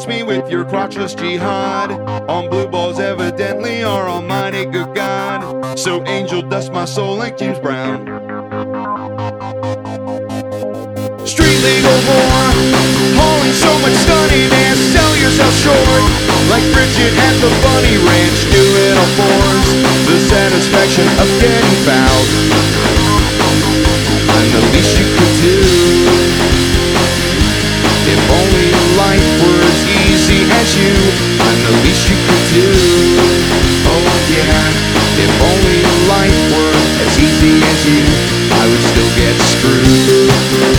me with your crotchless jihad. On blue balls evidently our almighty good God. So angel dust my soul like James Brown. Street legal whore, hauling so much stunniness, sell yourself short. Like Bridget at the Bunny Ranch, do it all fours. The satisfaction of getting fouled, and the least you could do. If only life were as easy as you, and the least you could do. Oh yeah, if only life were as easy as you, I would still get screwed.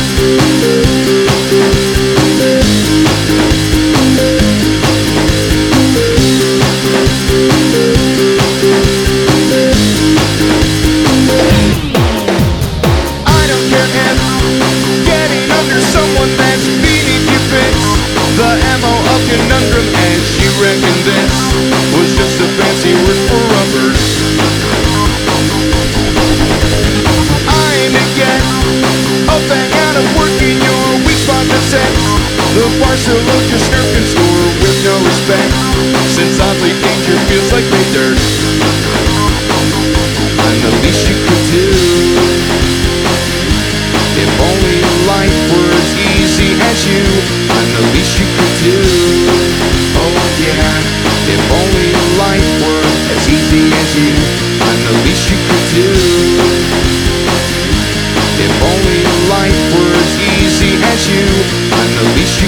I don't care if getting under someone that's beneath you fits the MO of conundrum, and she reckoned this was just a fancy word for rubbers. I aim to get a bang out of working your weak spot that sets the Barcelona snurkin' score with no respect, since oddly danger feels like pay dirt. And the least you could do, if only life were as easy as you, and the least you could do. Oh yeah, if only life were as easy as you, and the least you could do. If only life were as easy as you, and the least